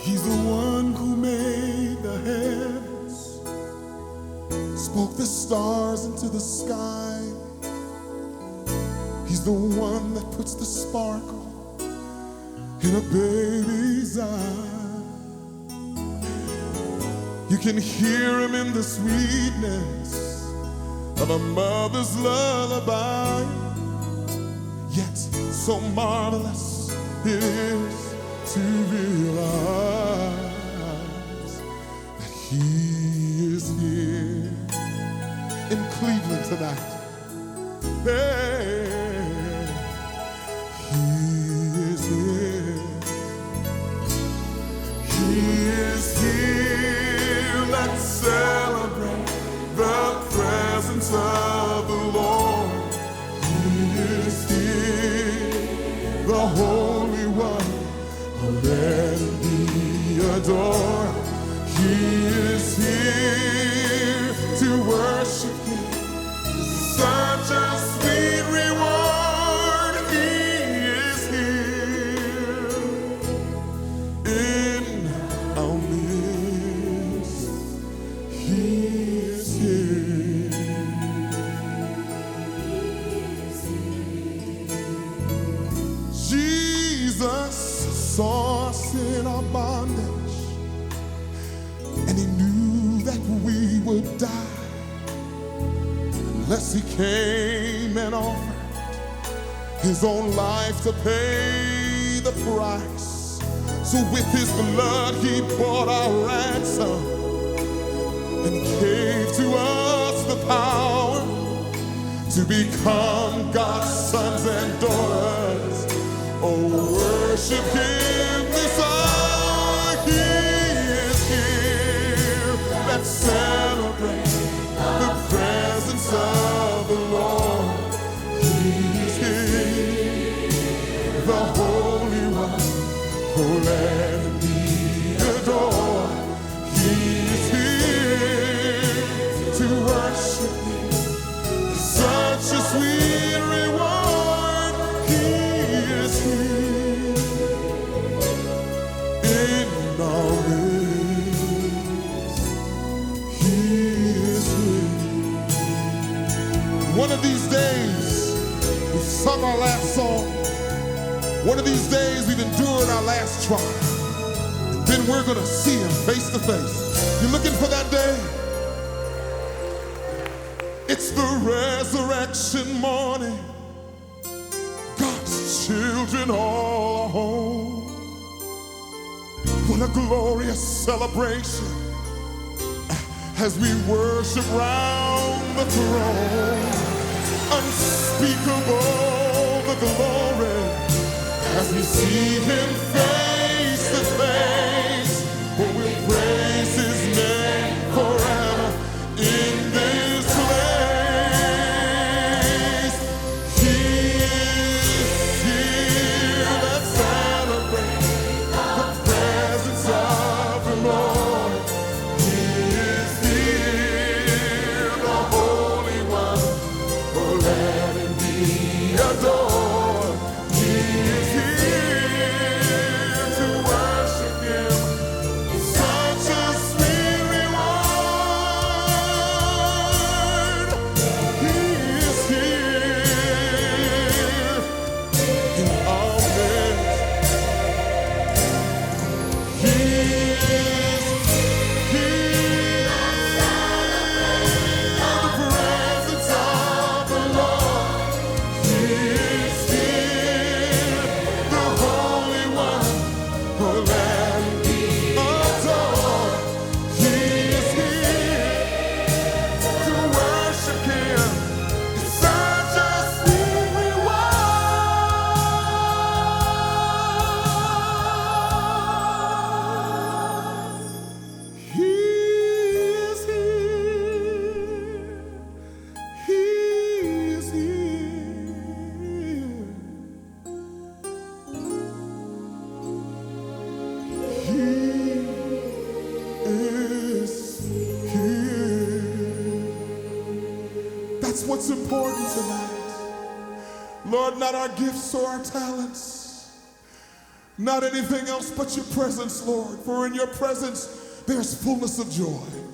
He's the one who made the heavens, spoke the stars into the sky. He's the one that puts the sparkle in a baby's eye. You can hear him in the sweetness of a mother's lullaby. Yet so marvelous it is to realize that he is here in Cleveland tonight. Hey, he is here. He is here. Let's celebrate the presence of the Lord. He is here, the Holy One. Let him be adored. He is here to worship him. Such a sweet reward. He is here in our midst. He is here. Jesus saw us in our bondage, and he knew that we would die unless he came and offered his own life to pay the price. So with his blood he bought our ransom and gave to us the power to become God's sons and daughters. Oh, worship him this hour. He is here. Let's celebrate the presence of the Lord. He is here, the Holy One. Oh, let him be adored. He is here to worship him. Such a sweet reward. He is here in our midst. He is here. One of these days, we've sung our last song. One of these days, we've endured our last trial. And then we're going to see him face to face. You're looking for that day? It's the resurrection morning. God's children all are home. What a glorious celebration as we worship round the throne. Unspeakable the glory as we see him face to face. For we'll praise his name forever in this place. He is here. Let's celebrate the presence of the Lord. He is here, the Holy One. Oh, let him be adored. He is here to worship him. Such a sweet reward. He is here in our midst. He is here. The presence of the Lord. He is here, the Holy One. Oh, let him be adored. He is here to worship him. It's such a sweet reward. He is here. He is here. He is here. That's what's important tonight. Lord, not our gifts or our talents, Not anything else but your presence, Lord. For in your presence, there's fullness of joy.